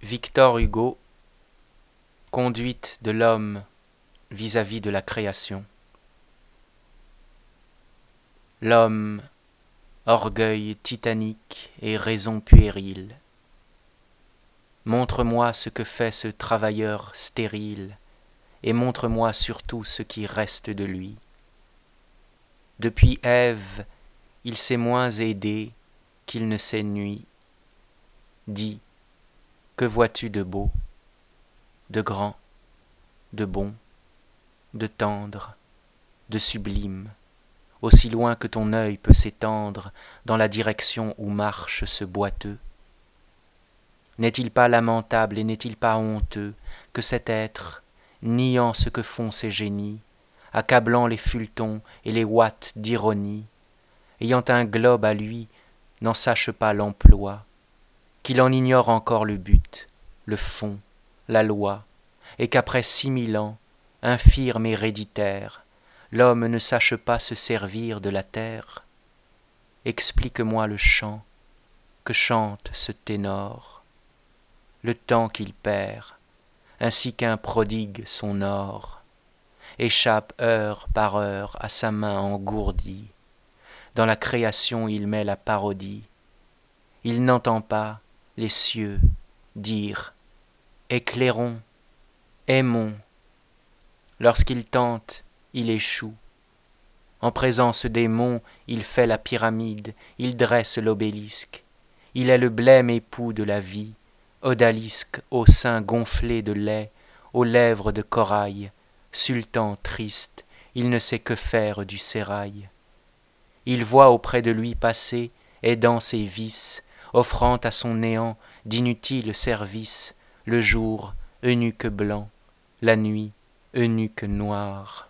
Victor Hugo, conduite de l'homme vis-à-vis de la création. L'homme, orgueil titanique et raison puérile. Montre-moi ce que fait ce travailleur stérile, et montre-moi surtout ce qui reste de lui. Depuis Ève, il s'est moins aidé qu'il ne s'est nui. Dis, que vois-tu de beau, de grand, de bon, de tendre, de sublime, aussi loin que ton œil peut s'étendre dans la direction où marche ce boiteux? N'est-il pas lamentable et n'est-il pas honteux que cet être, niant ce que font ces génies, accablant les fulletons et les ouates d'ironie, ayant un globe à lui, n'en sache pas l'emploi, qu'il en ignore encore le but, le fond, la loi, et qu'après 6000 ans, infirme et héréditaire, l'homme ne sache pas se servir de la terre? Explique-moi le chant que chante ce ténor, le temps qu'il perd, ainsi qu'un prodigue son or, échappe heure par heure à sa main engourdie. Dans la création il met la parodie. Il n'entend pas les cieux dire « Éclairons, aimons ». Lorsqu'il tente, il échoue. En présence des monts, il fait la pyramide, il dresse l'obélisque. Il est le blême époux de la vie, odalisque au sein gonflé de lait, aux lèvres de corail, sultan triste, il ne sait que faire du sérail. Il voit auprès de lui passer, aidant ses vices, offrant à son néant d'inutiles services, le jour, eunuque blanc, la nuit, eunuque noir.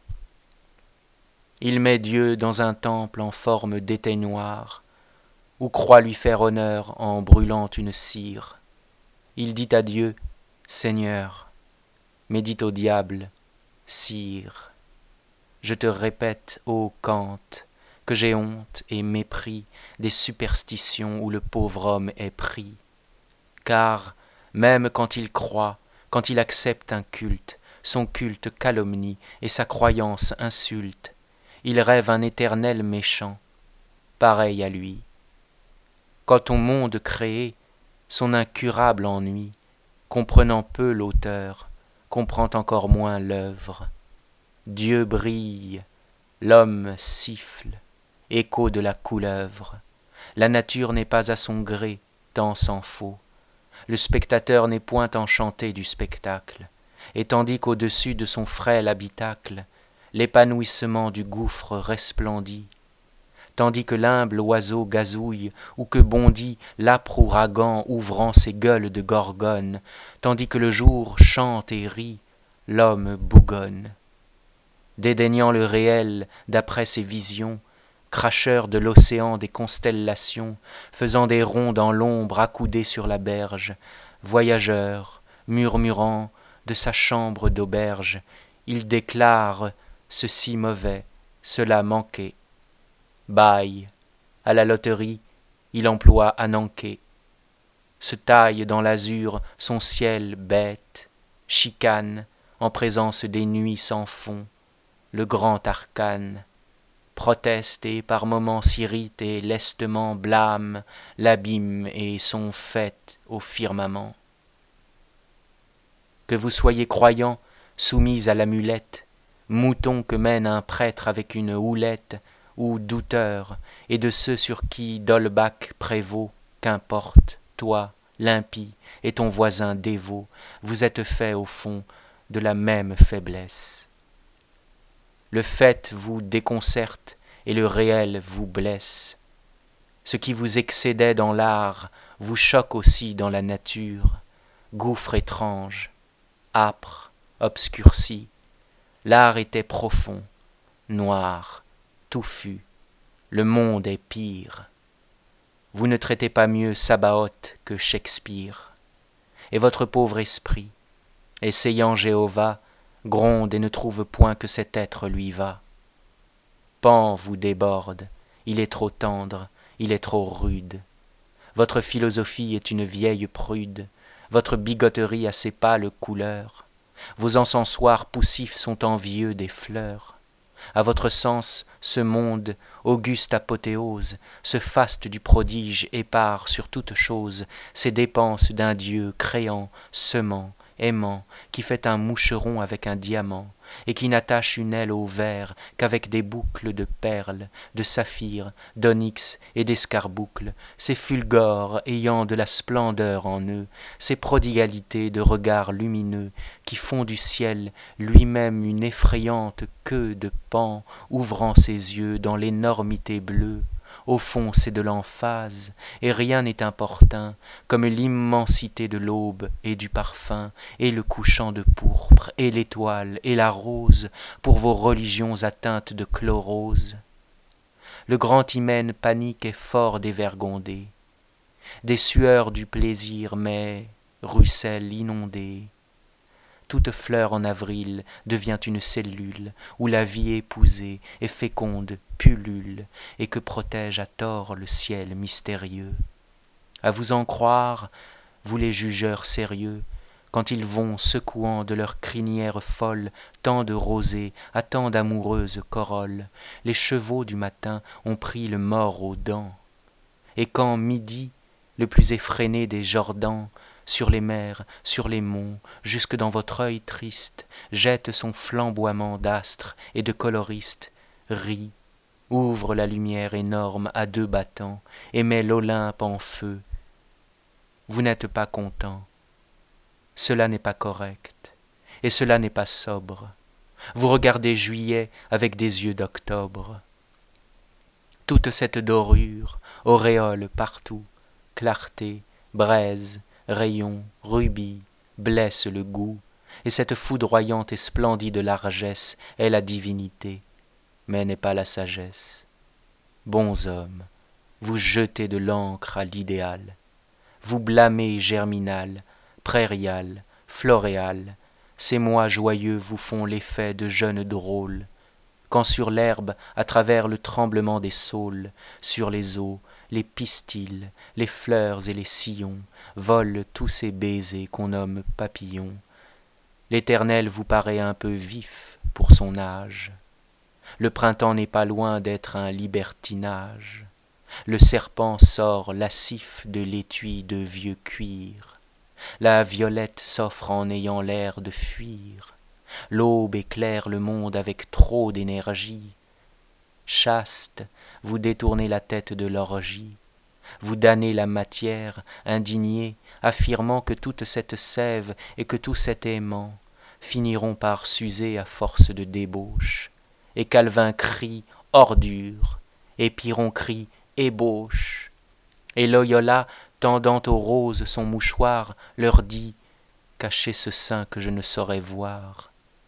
Il met Dieu dans un temple en forme d'éteignoir, où croit lui faire honneur en brûlant une cire. Il dit à Dieu, Seigneur, mais dit au diable, Sire. Je te répète, ô Kant, que j'ai honte et mépris des superstitions où le pauvre homme est pris. Car, même quand il croit, quand il accepte un culte, son culte calomnie et sa croyance insulte. Il rêve un éternel méchant, pareil à lui. Quant au monde créé, son incurable ennui, comprenant peu l'auteur, comprend encore moins l'œuvre. Dieu brille, l'homme siffle, écho de la couleuvre. La nature n'est pas à son gré, tant s'en faut. Le spectateur n'est point enchanté du spectacle, et tandis qu'au-dessus de son frêle habitacle, l'épanouissement du gouffre resplendit, tandis que l'humble oiseau gazouille, ou que bondit l'âpre ouragan ouvrant ses gueules de gorgone, tandis que le jour chante et rit, l'homme bougonne. Dédaignant le réel d'après ses visions, cracheur de l'océan des constellations, faisant des ronds dans l'ombre accoudé sur la berge, voyageur, murmurant de sa chambre d'auberge, il déclare ceci mauvais, cela manqué. Bail, à la loterie, il emploie à Nanké. Se taille dans l'azur son ciel bête, chicane, en présence des nuits sans fond, le grand arcane, proteste et par moments s'irrite et lestement blâme l'abîme et son fait au firmament. Que vous soyez croyant, soumis à l'amulette, mouton que mène un prêtre avec une houlette, ou douteur, et de ceux sur qui d'Holbach prévaut, qu'importe, toi, l'impie, et ton voisin dévot, vous êtes faits au fond de la même faiblesse. Le fait vous déconcerte et le réel vous blesse. Ce qui vous excédait dans l'art vous choque aussi dans la nature. Gouffre étrange, âpre, obscurci, l'art était profond, noir, touffu, le monde est pire. Vous ne traitez pas mieux Sabaoth que Shakespeare, et votre pauvre esprit, essayant Jéhovah, gronde et ne trouve point que cet être lui va. Pan vous déborde, il est trop tendre, il est trop rude. Votre philosophie est une vieille prude, votre bigoterie a ses pâles couleurs, vos encensoirs poussifs sont envieux des fleurs. À votre sens, ce monde, auguste apothéose, ce faste du prodige épars sur toute chose, ces dépenses d'un Dieu créant, semant, aimant, qui fait un moucheron avec un diamant, et qui n'attache une aile au verre qu'avec des boucles de perles, de saphirs, d'onyx et d'escarboucles, ces fulgores ayant de la splendeur en eux, ces prodigalités de regards lumineux, qui font du ciel lui-même une effrayante queue de paon ouvrant ses yeux dans l'énormité bleue. Au fond c'est de l'emphase, et rien n'est importun, comme l'immensité de l'aube et du parfum, et le couchant de pourpre, et l'étoile, et la rose, pour vos religions atteintes de chlorose. Le grand hymen panique est fort dévergondé, des sueurs du plaisir, mais ruisselle inondée. Toute fleur en avril devient une cellule où la vie épousée et féconde pullule et que protège à tort le ciel mystérieux. À vous en croire, vous les jugeurs sérieux, quand ils vont secouant de leurs crinières folles tant de rosées à tant d'amoureuses corolles, les chevaux du matin ont pris le mort aux dents. Et quand midi, le plus effréné des Jordans, sur les mers, sur les monts, jusque dans votre œil triste, jette son flamboiement d'astres et de coloristes, rit, ouvre la lumière énorme à deux battants, et met l'Olympe en feu. Vous n'êtes pas content. Cela n'est pas correct, et cela n'est pas sobre. Vous regardez juillet avec des yeux d'octobre. Toute cette dorure, auréole partout, clarté, braise, rayon, rubis, blesse le goût, et cette foudroyante et splendide largesse est la divinité, mais n'est pas la sagesse. Bons hommes, vous jetez de l'encre à l'idéal, vous blâmez Germinal, prairial, floréal, ces mois joyeux vous font l'effet de jeunes drôles, quand sur l'herbe, à travers le tremblement des saules, sur les eaux, les pistils, les fleurs et les sillons, volent tous ces baisers qu'on nomme papillons. L'Éternel vous paraît un peu vif pour son âge. Le printemps n'est pas loin d'être un libertinage. Le serpent sort lascif de l'étui de vieux cuir. La violette s'offre en ayant l'air de fuir. L'aube éclaire le monde avec trop d'énergie. Chaste, vous détournez la tête de l'orgie. Vous damnez la matière, indignée, affirmant que toute cette sève et que tout cet aimant finiront par s'user à force de débauche. Et Calvin crie « ordure » et Pyrrhon crie « ébauche ». Et Loyola, tendant aux roses son mouchoir, leur dit « cachez ce sein que je ne saurais voir ».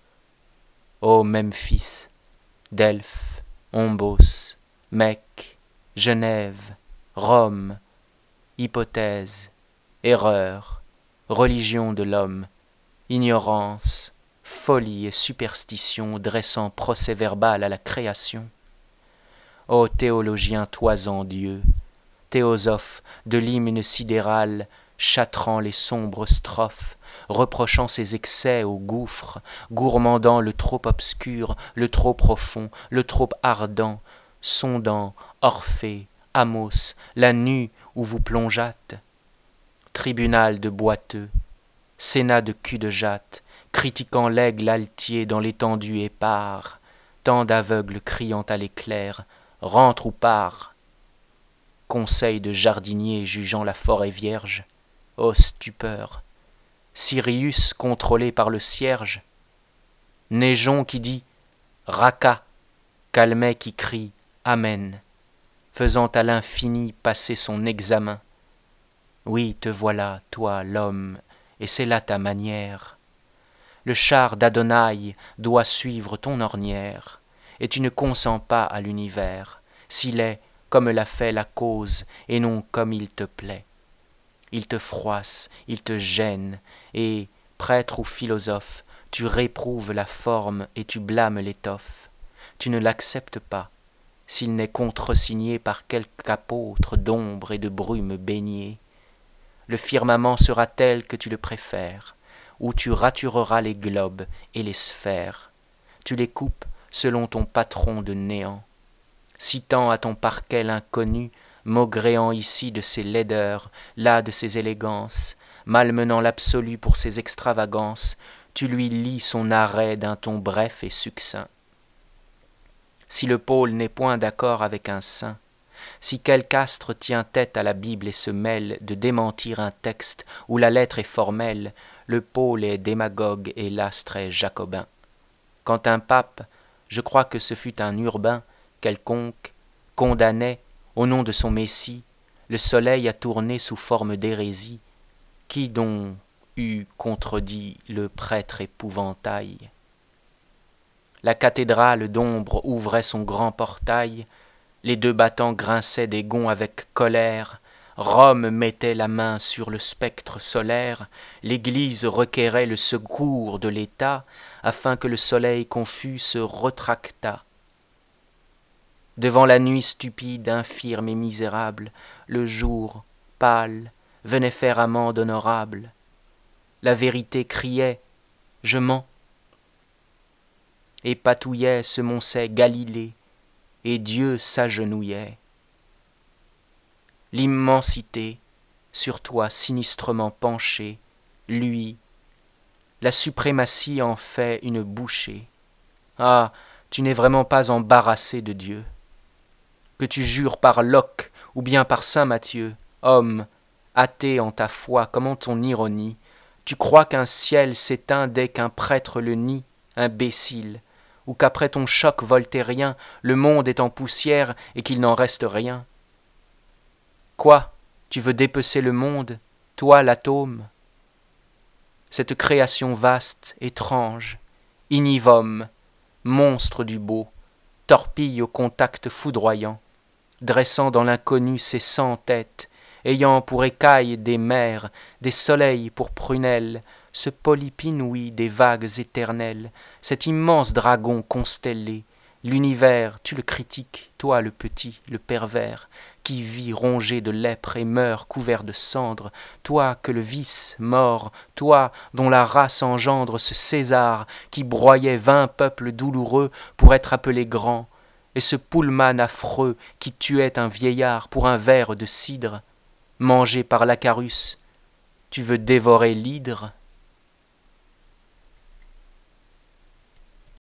Ô Memphis, Delphes, Ombos, Mecque, Genève, Rome, hypothèse, erreur, religion de l'homme, ignorance, folie et superstition dressant procès-verbal à la création. Ô théologien toisant Dieu, théosophe de l'hymne sidéral, châtrant les sombres strophes, reprochant ses excès au gouffre, gourmandant le trop obscur, le trop profond, le trop ardent, sondant Orphée, Amos, la nue où vous plongeâtes. Tribunal de boiteux, sénat de cul de jatte, critiquant l'aigle altier dans l'étendue épars, tant d'aveugles criant à l'éclair, rentre ou pars. Conseil de jardinier jugeant la forêt vierge, ô stupeur, Sirius contrôlé par le cierge, Néjon qui dit Raka, Calmet qui crie Amen, faisant à l'infini passer son examen. Oui, te voilà, toi, l'homme, et c'est là ta manière. Le char d'Adonai doit suivre ton ornière, et tu ne consens pas à l'univers, s'il est comme l'a fait la cause, et non comme il te plaît. Il te froisse, il te gêne, et, prêtre ou philosophe, tu réprouves la forme et tu blâmes l'étoffe. Tu ne l'acceptes pas, s'il n'est contresigné par quelque apôtre d'ombre et de brume baigné. le firmament sera tel que tu le préfères, où tu ratureras les globes et les sphères. Tu les coupes selon ton patron de néant, citant à ton parquet l'inconnu, maugréant ici de ses laideurs, là de ses élégances, malmenant l'absolu pour ses extravagances, tu lui lis son arrêt d'un ton bref et succinct. Si le pôle n'est point d'accord avec un saint, si quelque astre tient tête à la Bible et se mêle de démentir un texte où la lettre est formelle, le pôle est démagogue et l'astre est jacobin. Quand un pape, je crois que ce fut un urbain, quelconque, condamnait, au nom de son Messie, le soleil à tourner sous forme d'hérésie, qui donc eût contredit le prêtre épouvantail? La cathédrale d'ombre ouvrait son grand portail, les deux battants grinçaient des gonds avec colère, Rome mettait la main sur le spectre solaire, l'Église requérait le secours de l'État, afin que le soleil confus se retractât. Devant la nuit stupide, infirme et misérable, le jour, pâle, venait faire amende honorable. La vérité criait « Je mens !» et patouillait, semonçait Galilée, et Dieu s'agenouillait. L'immensité, sur toi sinistrement penchée, lui, la suprématie en fait une bouchée. Ah, tu n'es vraiment pas embarrassé de Dieu. Que tu jures par Locke ou bien par saint Matthieu, homme, athée en ta foi comme en ton ironie, tu crois qu'un ciel s'éteint dès qu'un prêtre le nie, imbécile, ou qu'après ton choc voltairien, le monde est en poussière et qu'il n'en reste rien. Quoi, tu veux dépecer le monde, toi l'atome? Cette création vaste, étrange, ignivome, monstre du beau, torpille au contact foudroyant, dressant dans l'inconnu ses 100 têtes, ayant pour écailles des mers, des soleils pour prunelles, ce polype inouï des vagues éternelles, cet immense dragon constellé, l'univers, tu le critiques, toi le petit, le pervers, qui vit rongé de lèpre et meurt couvert de cendres, toi que le vice mord, toi dont la race engendre ce César qui broyait 20 peuples douloureux pour être appelé grand, et ce Pullman affreux qui tuait un vieillard pour un verre de cidre, mangé par l'Acarus, tu veux dévorer l'hydre?